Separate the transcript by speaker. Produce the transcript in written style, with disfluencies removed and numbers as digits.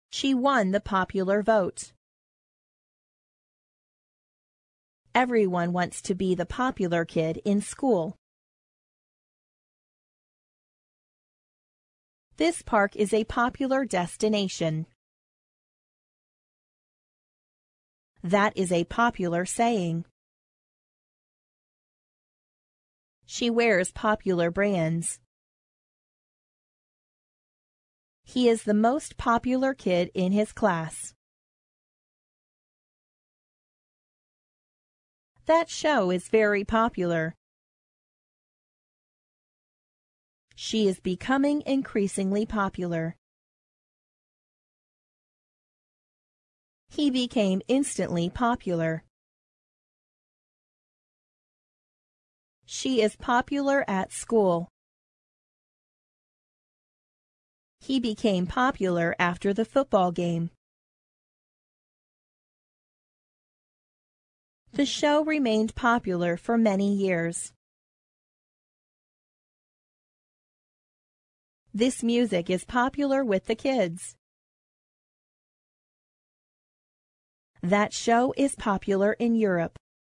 Speaker 1: She won the popular vote. Everyone wants to be the popular kid in school. This park is a popular destination. That is a popular saying. She wears popular brands. He is the most popular kid in his class. That show is very popular. She is becoming increasingly popular. He became instantly popular. She is popular at school. He became popular after the football game. The show remained popular for many years. This music is popular with the kids. That show is popular in Europe.